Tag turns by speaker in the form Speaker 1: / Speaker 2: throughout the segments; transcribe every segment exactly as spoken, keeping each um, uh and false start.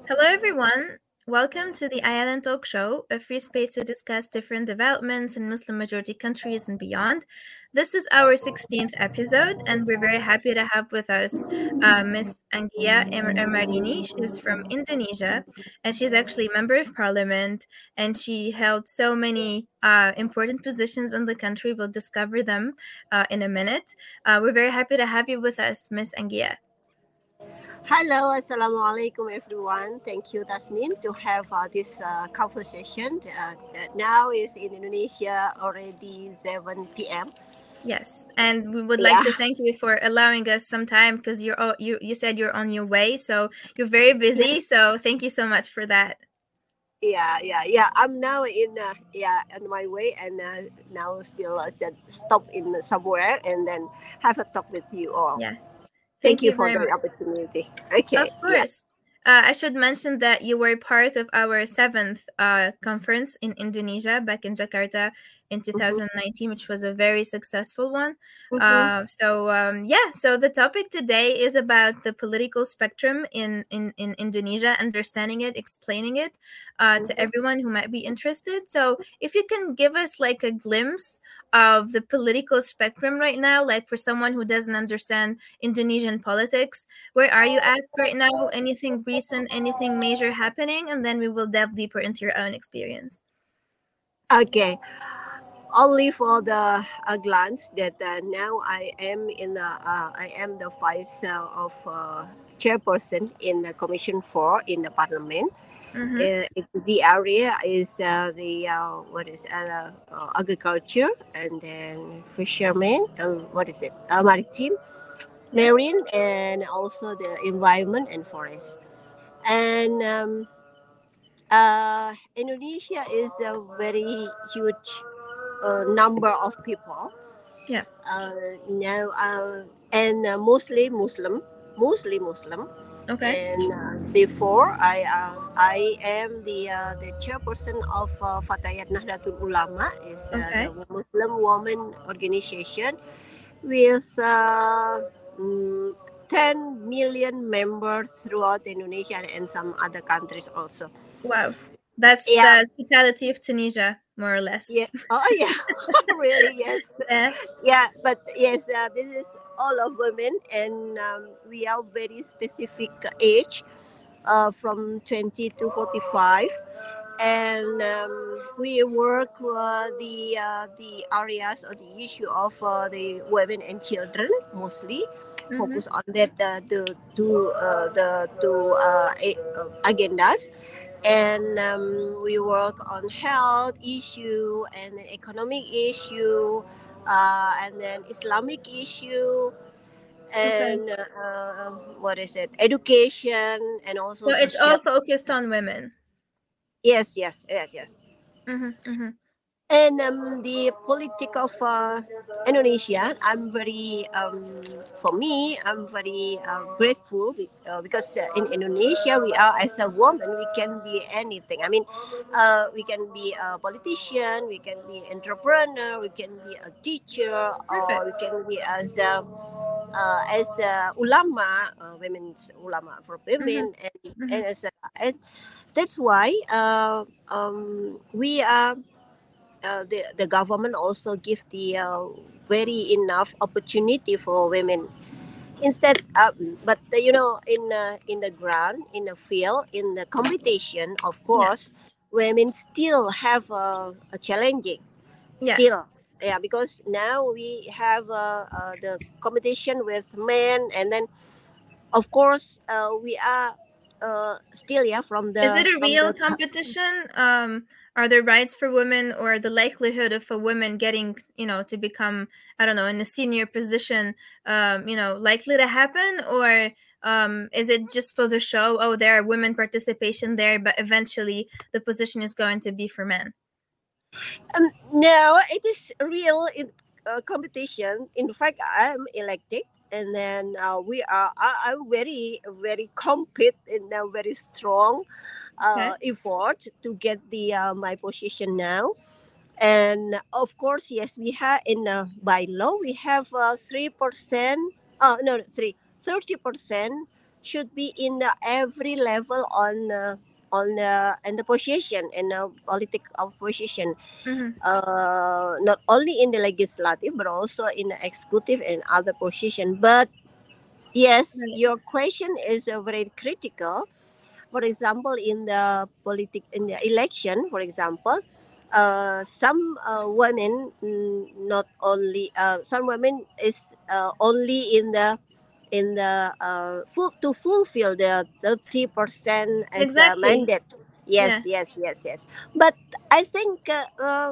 Speaker 1: Hello, everyone. Welcome to the Ayala Talk Show, a free space to discuss different developments in Muslim majority countries and beyond. This is our sixteenth episode, and we're very happy to have with us uh, Miss Anggia Em- Emarini. She's from Indonesia, and she's actually a member of parliament, and she held so many uh, important positions in the country. We'll discover them uh, in a minute. Uh, we're very happy to have you with us, Miss Anggia.
Speaker 2: Hello, Assalamualaikum everyone. Thank you, Tasmin, to have uh, this uh, conversation. Uh, now is in Indonesia already seven p.m.
Speaker 1: Yes, and we would like
Speaker 2: Yeah,
Speaker 1: to thank you for allowing us some time because you're all, you you said you're on your way, so you're very busy.
Speaker 2: yes,
Speaker 1: So thank you so much for that.
Speaker 2: yeah, yeah, yeah. I'm now in uh, yeah on my way, and uh, now still uh, just stop in somewhere and then have a talk with you all.
Speaker 1: Yeah,
Speaker 2: Thank
Speaker 1: thank
Speaker 2: you
Speaker 1: you
Speaker 2: for
Speaker 1: very
Speaker 2: the
Speaker 1: much.
Speaker 2: opportunity. Okay,
Speaker 1: Of
Speaker 2: yeah.
Speaker 1: course. Uh, I should mention that you were part of our seventh uh, conference in Indonesia back in Jakarta in
Speaker 2: Mm-hmm,
Speaker 1: two thousand nineteen, which was a very successful one.
Speaker 2: mm-hmm,
Speaker 1: Uh, so, um, yeah, so the topic today is about the political spectrum in, in, in Indonesia, understanding it, explaining it uh, to
Speaker 2: mm-hmm.
Speaker 1: everyone who might be interested. So, if you can give us like a glimpse of the political spectrum right now, like for someone who doesn't understand Indonesian politics, where are you at right now? Anything recent, anything major happening? And then we will delve deeper into your own experience.
Speaker 2: Okay. Only for the uh, glance that uh, now I am in the uh, I am the vice uh, of uh, chairperson in the commission four in the parliament.
Speaker 1: Mm-hmm.
Speaker 2: Uh, it, the area is uh, the uh, what is uh, uh, agriculture and then fishermen. Uh, what is it? Uh, maritime,
Speaker 1: Yeah.
Speaker 2: marine, and also the environment and forest. And um, uh, Indonesia is a very huge uh, number of people.
Speaker 1: Yeah.
Speaker 2: Uh, now, uh, and uh, mostly Muslim, mostly Muslim.
Speaker 1: Okay.
Speaker 2: And uh, before I uh, I am the uh, the chairperson of uh, Fatayat Nahdlatul Ulama, is uh, the
Speaker 1: Okay.
Speaker 2: Muslim woman organization with uh, mm, ten million members throughout Indonesia and some other countries also.
Speaker 1: Wow. That's
Speaker 2: Yeah,
Speaker 1: the totality of Tunisia, more or less.
Speaker 2: yeah. Oh yeah, really? Yes.
Speaker 1: Yeah.
Speaker 2: Yeah, but yes, uh, this is all of women, and um, we are very specific age, uh, from twenty to forty-five, and um, we work uh, the uh, the areas or the issue of uh, the women and children mostly.
Speaker 1: Mm-hmm.
Speaker 2: Focus on that uh, the two uh, the two uh, a- uh, agendas, and um, we work on health issue and economic issue, uh, and then Islamic issue,
Speaker 1: Okay.
Speaker 2: and uh, what is it, education, and also
Speaker 1: So it's
Speaker 2: social.
Speaker 1: all focused on women.
Speaker 2: Yes, yes, yes, yes.
Speaker 1: Mm-hmm. Mm-hmm.
Speaker 2: And um, the politics of uh, Indonesia, I'm very, um, for me, I'm very uh, grateful be- uh, because uh, in Indonesia, we are, as a woman, we can be anything. I mean, uh, we can be a politician, we can be entrepreneur, we can be a teacher, or
Speaker 1: Perfect.
Speaker 2: we can be as a, uh, as a ulama, uh, women's ulama for
Speaker 1: Mm-hmm.
Speaker 2: women, and,
Speaker 1: Mm-hmm.
Speaker 2: and as a, and that's why uh, um, we are uh, the, the government also give the uh, very enough opportunity for women instead uh, but uh, you know in uh, in the ground, in the field, in the competition, of
Speaker 1: Yeah.
Speaker 2: course women still have uh, a challenging
Speaker 1: Yeah.
Speaker 2: still. Yeah, because now we have uh, uh, the competition with men, and then of course uh, we are uh, still, yeah, from
Speaker 1: Is it
Speaker 2: the
Speaker 1: a
Speaker 2: from
Speaker 1: real
Speaker 2: the
Speaker 1: competition? Um, are there rights for women or the likelihood of a woman getting, you know, to become, I don't know, in a senior position, um, you know, likely to happen? Or um, is it just for the show? Oh, there are women participation there, but eventually the position is going to be for men.
Speaker 2: Um, no, it is real in, uh, competition. In fact, I'm elected, and then uh, we are. I, I'm very, very compete in a very strong
Speaker 1: Okay.
Speaker 2: uh, effort to get the uh, my position now. And of course, yes, we have in uh, by law we have uh, three percent. Uh, no, three thirty percent should be in the every level on uh, on the and the position and the political of position,
Speaker 1: Mm-hmm.
Speaker 2: uh, not only in the legislative but also in the executive and other position. But yes,
Speaker 1: Right.
Speaker 2: your question is uh, very critical. For example, in the politic in the election, for example, uh, some uh, women, mm, not only uh, some women is uh, only in the in the uh, full to fulfill the thirty percent as a
Speaker 1: Exactly.
Speaker 2: mandate.
Speaker 1: Yeah.
Speaker 2: Yes, yes, yes, yes. But I think uh, uh,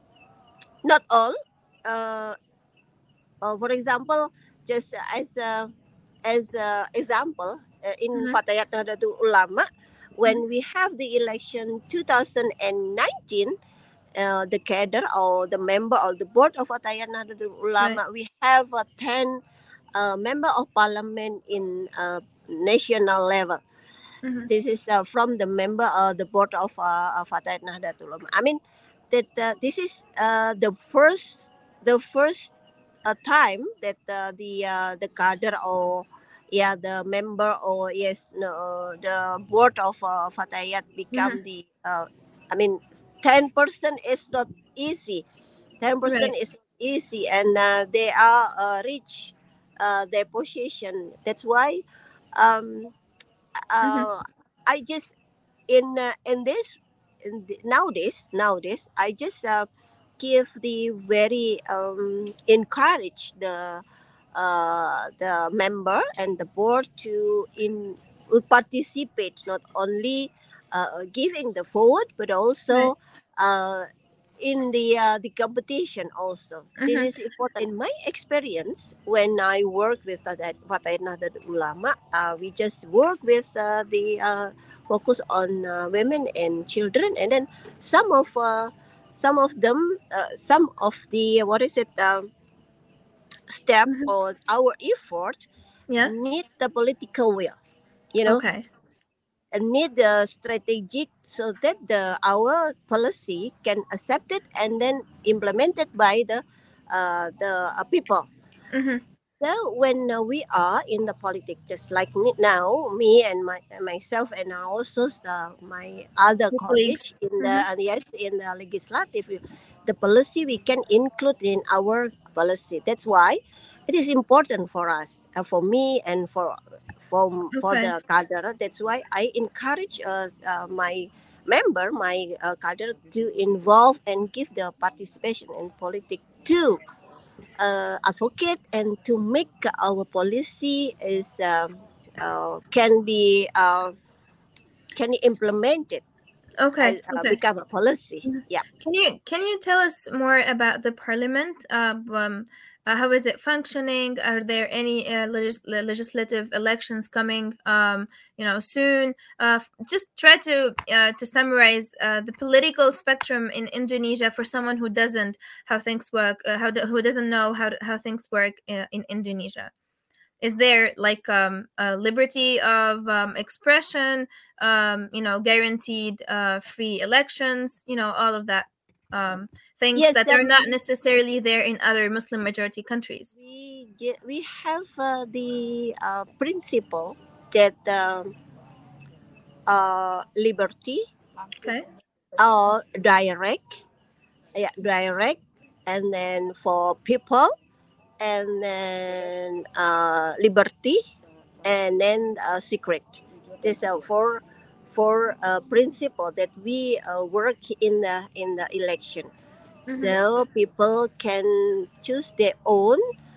Speaker 2: not all. Uh, uh, for example, just as a as a example, uh, in
Speaker 1: Mm-hmm.
Speaker 2: Fatayat Nahdlatul Ulama,
Speaker 1: Mm-hmm.
Speaker 2: when we have the election twenty nineteen, uh, the cadre or the member of the board of Fatayat Nahdlatul
Speaker 1: Right.
Speaker 2: Ulama, we have uh, ten uh, member of parliament in uh, national level.
Speaker 1: Mm-hmm.
Speaker 2: This is uh, from the member of the board of uh, of Fatayat Nahdlatul Ulama. I mean that uh, this is uh, the first the first uh, time that uh, the uh, the cadre or yeah the member or yes no, the board of uh, Fatayat
Speaker 1: Mm-hmm.
Speaker 2: become the uh, I mean ten percent is not easy. ten percent
Speaker 1: Right.
Speaker 2: is easy, and uh, they are uh, reach uh, their position. That's why um,
Speaker 1: Mm-hmm.
Speaker 2: uh, I just in uh, in this in the, nowadays nowadays I just uh, give the very um, encourage the uh, the member and the board to in will participate, not only uh, giving the vote but
Speaker 1: Right.
Speaker 2: also uh, in the uh, the competition also. This
Speaker 1: Mm-hmm.
Speaker 2: is important. In my experience, when I work with Fatayat Nahdlatul Ulama, uh, we just work with uh, the uh, focus on uh, women and children, and then some of uh, some of them, uh, some of the what is it um, step
Speaker 1: Mm-hmm.
Speaker 2: or our effort
Speaker 1: Yeah.
Speaker 2: need the political will, you know,
Speaker 1: Okay.
Speaker 2: and need the strategic so that the our policy can accept it and then implemented by the uh, the uh, people.
Speaker 1: Mm-hmm.
Speaker 2: So when uh, we are in the politics, just like me, now, me and my and myself and also uh, my other
Speaker 1: Your colleagues.
Speaker 2: colleagues in the
Speaker 1: Mm-hmm.
Speaker 2: uh, yes in the legislative, the policy we can include in our policy. That's why it is important for us, uh, for me and for for for
Speaker 1: Okay.
Speaker 2: the cadre. That's why I encourage uh, uh, my member, my uh, cadre, to involve and give the participation in politics too uh, advocate and to make our policy is um, uh, can be uh, can be implemented
Speaker 1: Okay.
Speaker 2: and uh,
Speaker 1: Okay.
Speaker 2: become a policy.
Speaker 1: Mhm.
Speaker 2: Yeah.
Speaker 1: Can you can you tell us more about the parliament? Uh, um, uh, how is it functioning? Are there any uh, legis- le- legislative elections coming? Um, you know, soon. Uh, f- just try to uh, to summarize uh, the political spectrum in Indonesia for someone who doesn't how things work. Uh, how do, who doesn't know how how things work uh, in Indonesia? Is there like um, a liberty of um, expression, um, you know, guaranteed uh, free elections, you know, all of that um, things
Speaker 2: Yes.
Speaker 1: that are not
Speaker 2: Um,
Speaker 1: necessarily there in other Muslim majority countries?
Speaker 2: we ge- we have uh, the uh, principle that um, uh, liberty
Speaker 1: Okay.
Speaker 2: uh, direct, yeah, direct, and then for people, and then uh, liberty, and then uh, secret. These are four four uh, principle that we uh, work in the in the election.
Speaker 1: Mm-hmm.
Speaker 2: So people can choose their own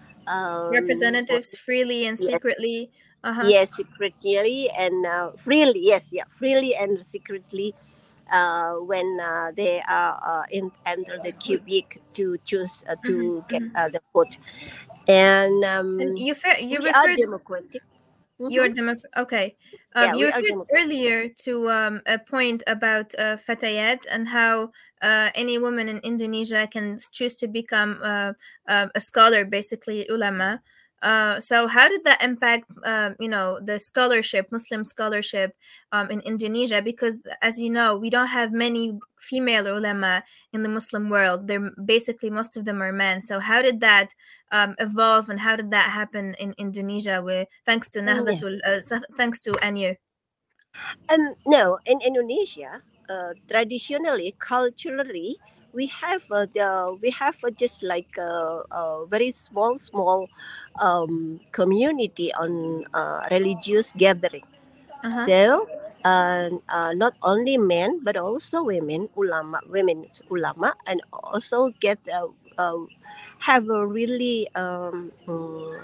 Speaker 2: um, what,
Speaker 1: Representatives freely and
Speaker 2: yes,
Speaker 1: secretly. Uh huh.
Speaker 2: yes, secretly and uh, freely. Yes, yeah, freely and secretly. Uh, when uh, they are uh, in enter the cubic to choose uh,
Speaker 1: Mm-hmm.
Speaker 2: to get
Speaker 1: Mm-hmm.
Speaker 2: uh, the vote, and
Speaker 1: And
Speaker 2: um,
Speaker 1: you fe- you
Speaker 2: we are
Speaker 1: referred
Speaker 2: democratic.
Speaker 1: Your
Speaker 2: Mm-hmm.
Speaker 1: demo okay. Um,
Speaker 2: Yeah,
Speaker 1: you
Speaker 2: we are
Speaker 1: referred
Speaker 2: democratic.
Speaker 1: earlier to um, a point about uh, Fatayat and how uh, any woman in Indonesia can choose to become uh, uh, a scholar, basically ulama. Uh, so how did that impact, um, you know, the scholarship, Muslim scholarship um, in Indonesia? Because as you know, we don't have many female ulama in the Muslim world. They're basically, most of them are men. So how did that um, evolve, and how did that happen in Indonesia with thanks to
Speaker 2: Mm, yeah.
Speaker 1: Nahdlatul, uh, s- thanks to N U?
Speaker 2: Um, no, in Indonesia, uh, traditionally, culturally, we have uh, the we have uh, just like a, a very small, small um, community on uh, religious gathering.
Speaker 1: Uh-huh.
Speaker 2: So, uh, uh, not only men but also women, ulama, women ulama, and also get uh, uh, have a really um, mm,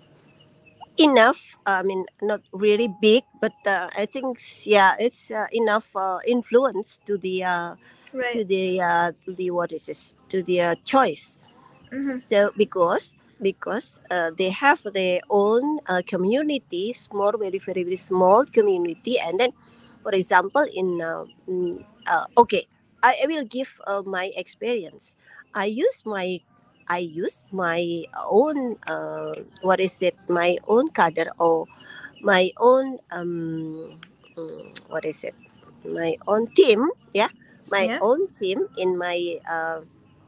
Speaker 2: enough. I mean, not really big, but uh, I think yeah, it's uh, enough uh, influence to the uh,
Speaker 1: Right.
Speaker 2: to the uh, to the what is this to the uh, choice.
Speaker 1: Mm-hmm.
Speaker 2: So because because uh, they have their own uh, community, small, very very very small community, and then, for example, in uh, mm, uh, okay, I, I will give uh, my experience. I use my I use my own uh, what is it? My own cadre or my own um, mm, what is it? My own team, yeah, my
Speaker 1: Yeah.
Speaker 2: own team in my uh,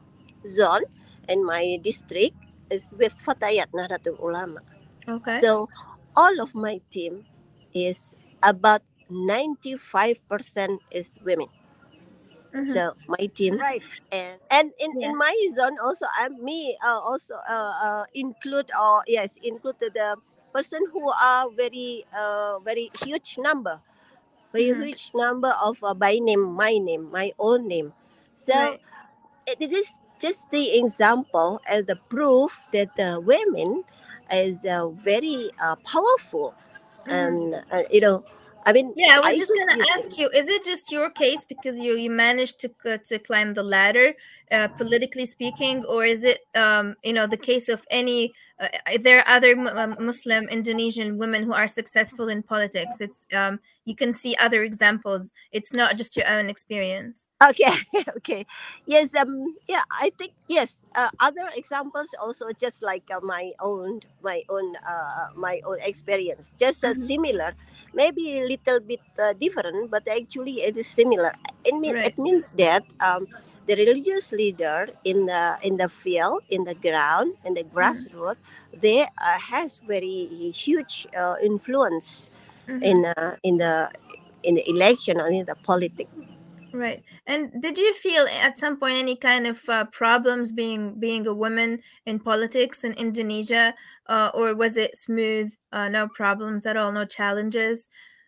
Speaker 2: zone in my district is with Fatayat Nahdlatul Ulama.
Speaker 1: Okay.
Speaker 2: So all of my team is about ninety-five percent is women.
Speaker 1: Mm-hmm.
Speaker 2: So my team, right, and and in,
Speaker 1: Yeah.
Speaker 2: in my zone also I'm me uh, also uh, uh, include or yes include the, the person who are very uh, very huge number, very
Speaker 1: Mm-hmm.
Speaker 2: huge number of uh, by name, my name, my own name. So
Speaker 1: Right.
Speaker 2: it is just the example and the proof that uh, women is uh, very uh, powerful,
Speaker 1: Mm-hmm.
Speaker 2: and uh, you know, I mean,
Speaker 1: Yeah, I was
Speaker 2: I
Speaker 1: just
Speaker 2: just
Speaker 1: gonna ask you: is it just your case because you you managed to uh, to climb the ladder, uh, politically speaking, or is it um you know the case of any? Uh, there are other mu- um, Muslim Indonesian women who are successful in politics. It's um you can see other examples. It's not just your own experience.
Speaker 2: okay, okay, yes, um, yeah, I think yes. Uh, other examples also just like uh, my own, my own, uh, my own experience, just uh,
Speaker 1: Hmm.
Speaker 2: similar, maybe a little bit uh, different, but actually it is similar. It mean
Speaker 1: Right.
Speaker 2: it means that um, the religious leader in the in the field, in the ground, in the
Speaker 1: Hmm.
Speaker 2: grassroots, they uh, has very huge uh, influence
Speaker 1: Hmm.
Speaker 2: in uh, in the in the election or in the politics.
Speaker 1: Right. And did you feel at some point any kind of uh, problems being being a woman in politics in Indonesia, uh, or was it smooth? Uh, no problems at all, no challenges.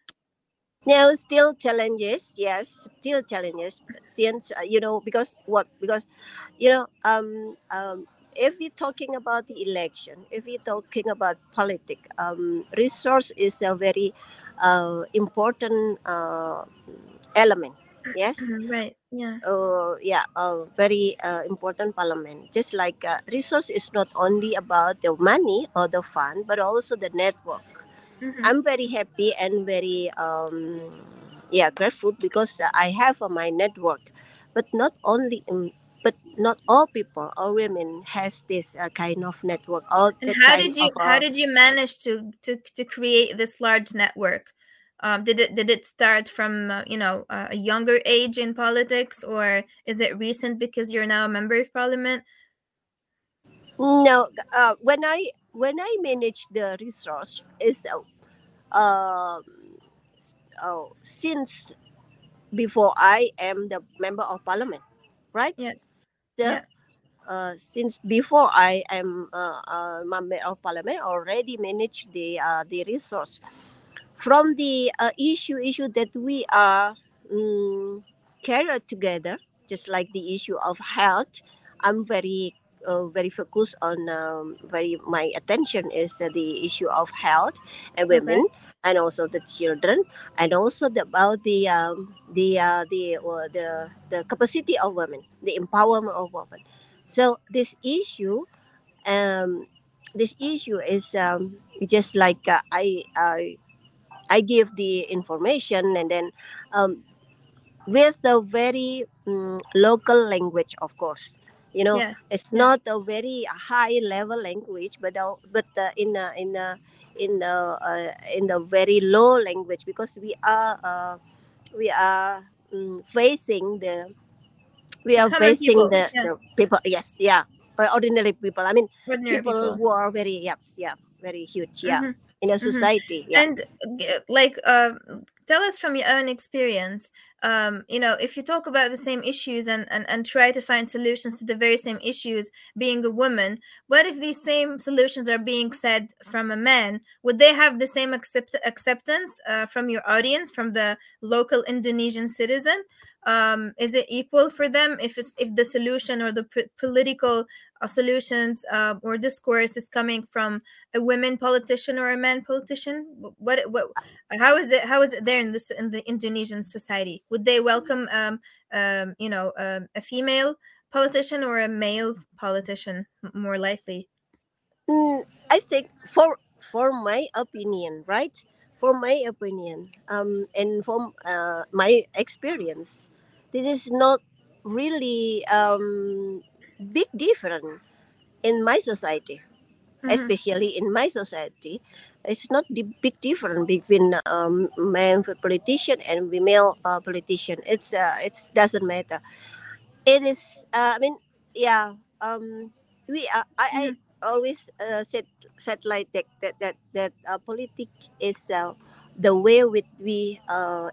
Speaker 2: Now, still challenges, yes, still challenges. Since uh, you know, because what? Because you know, um, um, if we're talking about the election, if we're talking about politics, um, resource is a very uh, important uh, element. Yes,
Speaker 1: Right. Yeah.
Speaker 2: uh, yeah, a very uh, important parliament. Just like uh, resource is not only about the money or the fund, but also the network.
Speaker 1: Hmm.
Speaker 2: I'm very happy and very um, yeah grateful because I have uh, my network, but not only um, but not all people or women has this uh, kind of network or
Speaker 1: And
Speaker 2: that
Speaker 1: how
Speaker 2: kind
Speaker 1: did you
Speaker 2: of
Speaker 1: how
Speaker 2: uh,
Speaker 1: did you manage to to to create this large network? Um, did it did it start from uh, you know uh, a younger age in politics, or is it recent because you're now a member of parliament?
Speaker 2: no uh, when I when I manage the resource is uh, um, oh, since before I am the member of parliament, right?
Speaker 1: Yes.
Speaker 2: So
Speaker 1: Yeah.
Speaker 2: uh, since before I am uh, uh, member of parliament, already manage the uh, the resource from the uh, issue issue that we are um, carried together, just like the issue of health. I'm very uh, very focused on um, very my attention is uh, the issue of health and
Speaker 1: Okay.
Speaker 2: women and also the children and also the, about the um, the uh, the uh, the the capacity of women, the empowerment of women. So this issue um, this issue is um, just like uh, I, I I give the information and then um, with the very um, local language, of course. You know,
Speaker 1: Yeah.
Speaker 2: it's
Speaker 1: Yeah.
Speaker 2: not a very high level language, but uh, but uh, in a, in a, in a, uh, in a very low language, because we are uh, we are um, facing the we
Speaker 1: The
Speaker 2: are
Speaker 1: common
Speaker 2: facing
Speaker 1: people.
Speaker 2: the,
Speaker 1: Yeah.
Speaker 2: the people. Yes, yeah, uh, ordinary people. I mean,
Speaker 1: Ordinary
Speaker 2: people
Speaker 1: people.
Speaker 2: who are very, yes, yeah, very huge, yeah,
Speaker 1: Mm-hmm.
Speaker 2: in a
Speaker 1: Mm-hmm.
Speaker 2: society, yeah.
Speaker 1: And uh, like, uh, tell us from your own experience. Um, you know, if you talk about the same issues and, and and try to find solutions to the very same issues, being a woman, what if these same solutions are being said from a man? Would they have the same accept acceptance uh, from your audience, from the local Indonesian citizen? Um, is it equal for them if it's if the solution or the p- political uh, solutions uh, or discourse is coming from a women politician or a man politician? What what how is it how is it there in this in the Indonesian society? Would they welcome um um you know um, a female politician or a male politician more likely?
Speaker 2: Mm, I think for for my opinion, right? For my opinion, um, and from uh, my experience, this is not really um big difference in my society,
Speaker 1: Mm-hmm.
Speaker 2: especially in my society. It's not the big difference between um, male politician and female uh, politician. It's uh, it doesn't matter. It is. Uh, I mean, yeah. Um, we. Uh, I. I
Speaker 1: Mm-hmm.
Speaker 2: always uh, said said like that that that, that uh, politics is uh, the way with we uh,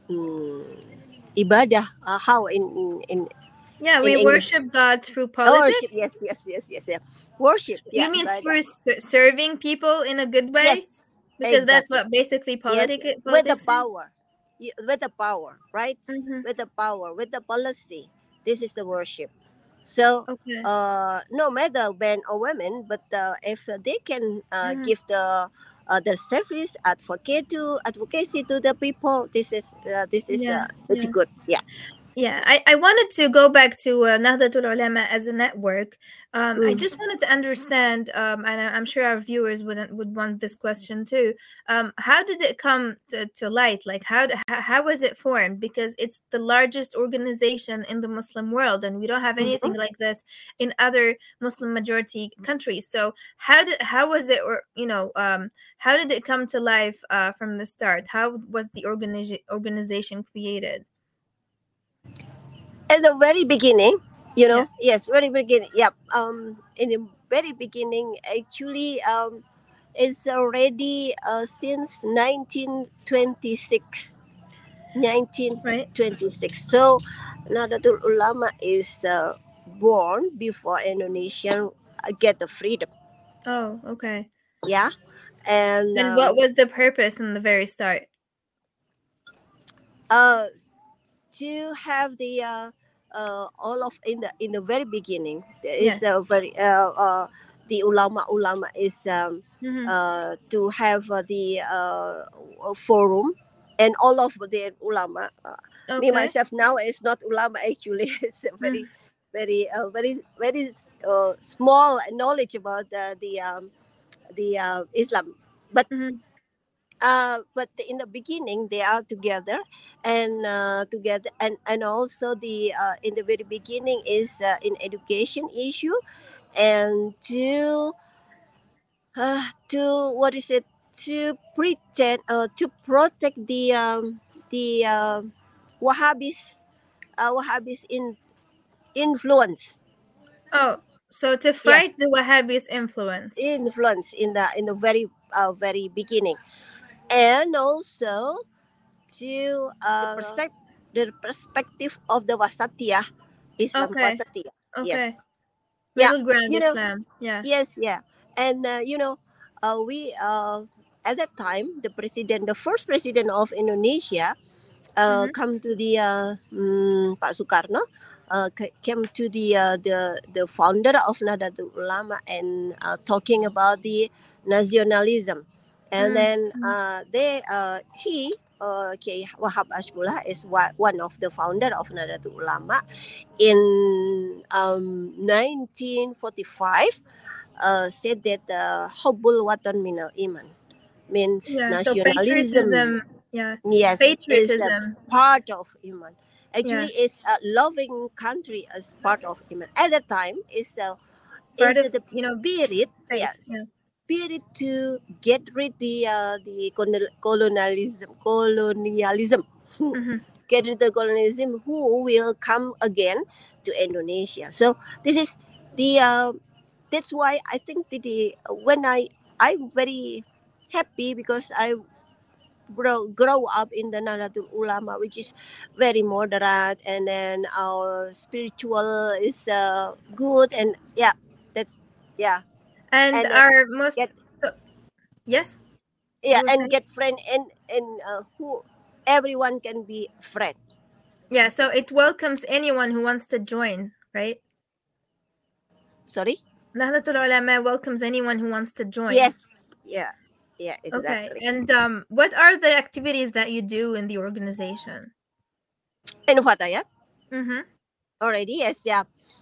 Speaker 2: mm, ibadah. Uh, how in in
Speaker 1: Yeah,
Speaker 2: in
Speaker 1: we
Speaker 2: English?
Speaker 1: worship God through
Speaker 2: Oh, worship.
Speaker 1: politics.
Speaker 2: Yes, yes, yes, yes, yeah. Worship.
Speaker 1: You
Speaker 2: Yeah,
Speaker 1: mean
Speaker 2: ibadah.
Speaker 1: through ser- serving people in a good way?
Speaker 2: Yes,
Speaker 1: Because that's
Speaker 2: exactly.
Speaker 1: what basically
Speaker 2: Yes,
Speaker 1: politic
Speaker 2: with the
Speaker 1: politics is.
Speaker 2: power, Y- with the power, right?
Speaker 1: Mm-hmm.
Speaker 2: With the power, with the policy. This is the worship. So,
Speaker 1: Okay.
Speaker 2: uh, no matter men or women, but uh, if they can uh,
Speaker 1: Mm-hmm.
Speaker 2: give the uh, the service, advocate to advocacy to the people, this is uh, this is
Speaker 1: Yeah.
Speaker 2: uh, it's
Speaker 1: Yeah.
Speaker 2: good. Yeah.
Speaker 1: Yeah, I, I wanted to go back to uh, Nahdlatul Ulama as a network. Um, I
Speaker 2: Mm.
Speaker 1: just wanted to understand, um, and I- I'm sure our viewers would would want this question too. Um, how did it come to, to light? Like, how, d- how how was it formed? Because it's the largest organization in the Muslim world, and we don't have anything
Speaker 2: Mhm.
Speaker 1: like this in other Muslim majority countries. So, how did how was it, or you know, um, how did it come to life uh, from the start? How was the organiza- organization created?
Speaker 2: At the very beginning, you
Speaker 1: Yeah.
Speaker 2: know, yes, very beginning. Yep. Um, in the very beginning, actually, um, it's already uh, since nineteen twenty-six.
Speaker 1: Right.
Speaker 2: nineteen twenty-six. So, Nahdlatul Ulama is uh, born before Indonesia uh, get the freedom.
Speaker 1: Oh, okay.
Speaker 2: Yeah, and
Speaker 1: And what
Speaker 2: um,
Speaker 1: was the purpose in the very start?
Speaker 2: uh, to have the uh, uh, all of in the in the very beginning there is
Speaker 1: Yes.
Speaker 2: a very uh, uh, the ulama ulama is um,
Speaker 1: Mm-hmm.
Speaker 2: uh, to have uh, the uh, forum and all of the ulama. Uh, me
Speaker 1: Okay.
Speaker 2: myself now is not ulama actually. It's a
Speaker 1: Mm-hmm.
Speaker 2: very very uh, very very uh, small knowledge about uh, the um, the uh, Islam, but
Speaker 1: Mm-hmm.
Speaker 2: uh, but in the beginning they are together and uh, together and and also the uh, in the very beginning is uh, in education issue and to uh, to what is it to pretend uh, to protect the um, the uh, Wahhabis uh, Wahhabis in influence.
Speaker 1: Oh, so to fight
Speaker 2: Yes,
Speaker 1: the Wahhabis' influence.
Speaker 2: influence in the in the very uh, very beginning, and also to uh, percep- the perspective of the Wasatiyah Islam
Speaker 1: Okay.
Speaker 2: Wasatiyah.
Speaker 1: Okay.
Speaker 2: Yes. Yeah.
Speaker 1: Middle ground
Speaker 2: You know.
Speaker 1: Islam. Yeah.
Speaker 2: Yes. Yeah. And uh, you know, uh, we uh, at that time the president, the first president of Indonesia, uh,
Speaker 1: Mm-hmm.
Speaker 2: come to the uh, um, Pak Sukarno. Uh, ca- came to the uh, the the founder of Nahdlatul Ulama and uh, talking about the nationalism, and then
Speaker 1: Mm-hmm.
Speaker 2: uh, they uh, he uh, Kiai Wahab Ashbullah is wa- one of the founder of Nahdlatul Ulama in um, nineteen forty-five. Uh, said that uh, Hubbul Watan Minal Iman means
Speaker 1: Yeah. So
Speaker 2: nationalism.
Speaker 1: patriotism. Yeah.
Speaker 2: Yes, is a
Speaker 1: Patriotism.
Speaker 2: part of iman. Actually, yeah. It's a loving country as part of Iman. At the time, it's a
Speaker 1: part
Speaker 2: is
Speaker 1: of,
Speaker 2: the
Speaker 1: you know,
Speaker 2: spirit.
Speaker 1: faith,
Speaker 2: Yes,
Speaker 1: yeah.
Speaker 2: Spirit to get rid the uh, the colonialism, colonialism. Mm-hmm. Get rid the colonialism. Who will come again to Indonesia? So this is the. Uh, that's why I think that the when I I'm very happy because I grow grow up in the Nahdlatul Ulama, which is very moderate, and then our spiritual is uh, good, and yeah, that's yeah.
Speaker 1: And, and our most get, so, yes,
Speaker 2: yeah, and saying? Get friend and and uh, who everyone can be friend.
Speaker 1: Yeah, so it welcomes anyone who wants to join, right?
Speaker 2: Sorry?
Speaker 1: Nahdlatul Ulama welcomes anyone who wants to join.
Speaker 2: Yes. Yeah. Yeah, exactly.
Speaker 1: Okay. And um, what are the activities that you do in the organization?
Speaker 2: In Fatayat?
Speaker 1: Mm-hmm.
Speaker 2: Already, yes, yeah.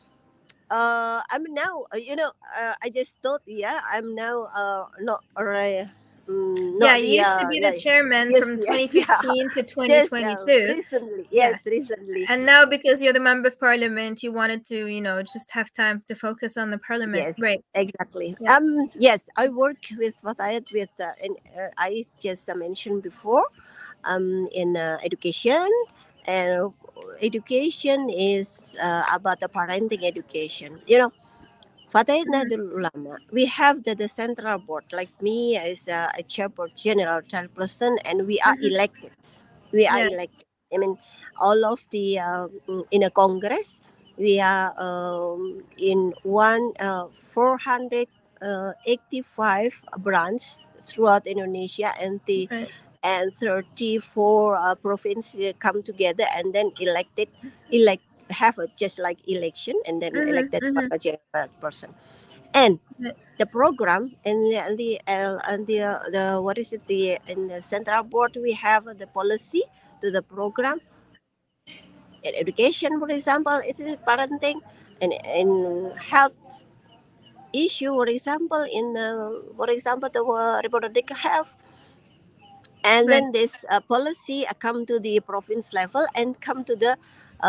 Speaker 2: Uh, I'm now, uh, you know, uh, I just thought, yeah, I'm now uh, not already. Um,
Speaker 1: yeah, you used uh, to be the chairman yes, from twenty fifteen yes, yeah. to twenty twenty-two.
Speaker 2: Yes, uh, recently, yes, yeah. recently.
Speaker 1: And now, because you're the member of parliament, you wanted to, you know, just have time to focus on the parliament.
Speaker 2: Yes,
Speaker 1: right?
Speaker 2: Exactly. Yeah. Um, yes, I work with what I had with, uh, and uh, I just uh, mentioned before, um, in uh, education, and education is uh, about the parenting education. You know. Fatayat Nahdlatul Ulama, we have the, the central board, like me as a, a chairperson, general chairperson, and we are mm-hmm. elected. We are yeah. elected. I mean, all of the, uh, in a congress, we are um, in one, uh, four hundred eighty-five branches throughout Indonesia, and the right. and thirty-four uh, provinces come together and then elected, elect. have a just like election and then mm-hmm, elected mm-hmm. a general person, and the program and the and the, uh, and the, uh, the what is it the in the central board we have the policy to the program. In education, for example, it is parenting, and in health issue, for example, in uh, for example the uh, reproductive health. And right. then this uh, policy uh, come to the province level and come to the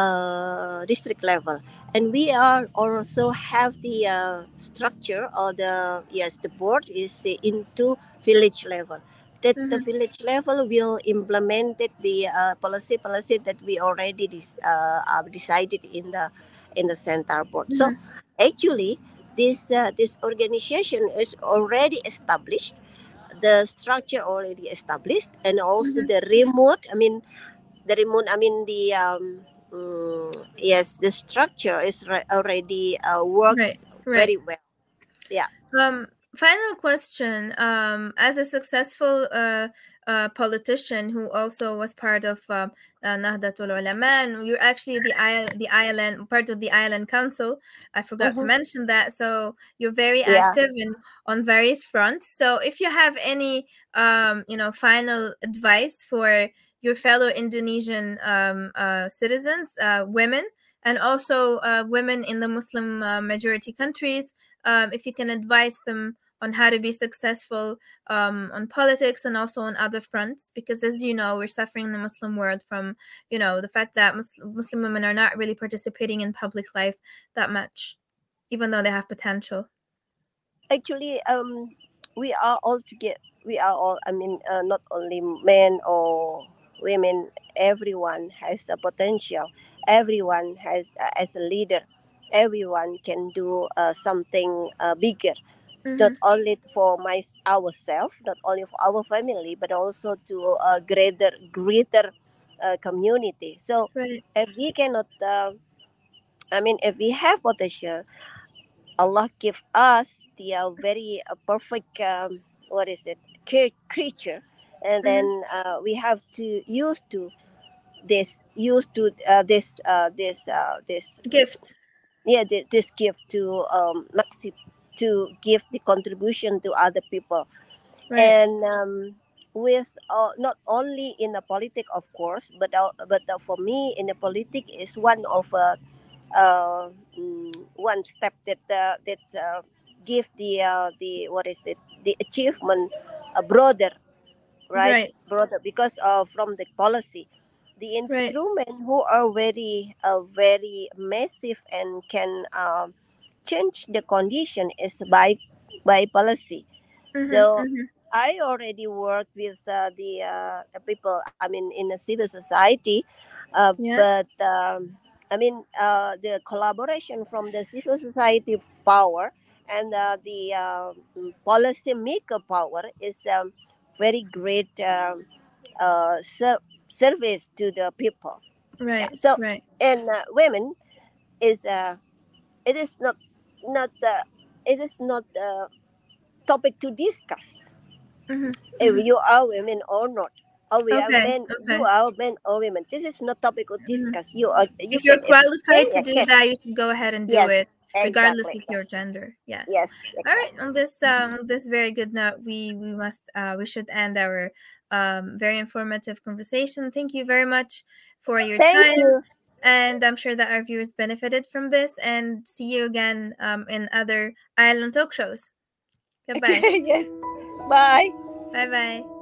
Speaker 2: uh, district level. And we are also have the uh, structure or the, yes, the board is uh, into village level. That's mm-hmm. the village level will implement it, the uh, policy policy that we already dis, uh, uh, decided in the in the center board. Mm-hmm. So actually, this uh, this organization is already established. The structure already established, and also mm-hmm. the remote. I mean, the remote. I mean the um, um yes, the structure is re- already uh, works right. Right. very well. Yeah.
Speaker 1: Um. Final question. Um. As a successful uh, uh politician who also was part of uh, uh, Nahdlatul Ulama, and you're actually the I- the island part of the island council. I forgot mm-hmm. to mention that. So you're very yeah. active in on various fronts. So if you have any um you know final advice for your fellow Indonesian um uh, citizens, uh, women, and also uh, women in the Muslim uh, majority countries, um, if you can advise them on how to be successful um, on politics and also on other fronts, because as you know, we're suffering in the Muslim world from, you know, the fact that Muslim, Muslim women are not really participating in public life that much, even though they have potential.
Speaker 2: Actually, um, we are all together. We are all, I mean, uh, not only men or women, everyone has the potential. Everyone has, uh, as a leader, everyone can do uh, something uh, bigger. Mm-hmm. Not only for my ourselves, not only for our family, but also to a greater greater uh, community. So right. if we cannot, uh, I mean, if we have potential, Allah give us the uh, very uh, perfect, um, what is it, creature, and mm-hmm. then uh, we have to use to this, use to uh, this, uh, this, uh, this
Speaker 1: gift.
Speaker 2: Yeah, this, this gift to um, maxi- to give the contribution to other people, right. and um, with uh, not only in the politics, of course, but uh, but uh, for me, in the politics is one of uh, uh, um, one step that uh, that uh, give the uh, the what is it the achievement uh, broader, right? right, broader because uh, from the policy. the instrument right. who are very uh, very massive and can uh, change the condition is by by policy. Mm-hmm, so mm-hmm. I already worked with uh, the uh, people, I mean, in the civil society, uh, yeah. but um, I mean uh, the collaboration from the civil society power and uh, the uh, policy maker power is um, very great um, uh, ser- service to the people.
Speaker 1: Right.
Speaker 2: Yeah. So
Speaker 1: right.
Speaker 2: and uh, women is uh, it is not not uh, it is not a topic to discuss. Mm-hmm. If mm-hmm. you are women or not. Or we okay, are men, okay. You are men or women. This is not topic to discuss. Mm-hmm. You are. You
Speaker 1: if you're qualified to do can. that, you should go ahead and do
Speaker 2: yes,
Speaker 1: it, regardless
Speaker 2: exactly.
Speaker 1: of your gender. Yes.
Speaker 2: Yes. Exactly.
Speaker 1: All right. On this um this very good note, we we must uh we should end our um very informative conversation. Thank you very much for your
Speaker 2: Thank
Speaker 1: time.
Speaker 2: You.
Speaker 1: And I'm sure that our viewers benefited from this. And see you again um in other Ireland talk shows. Goodbye.
Speaker 2: Yes. Bye.
Speaker 1: Bye bye.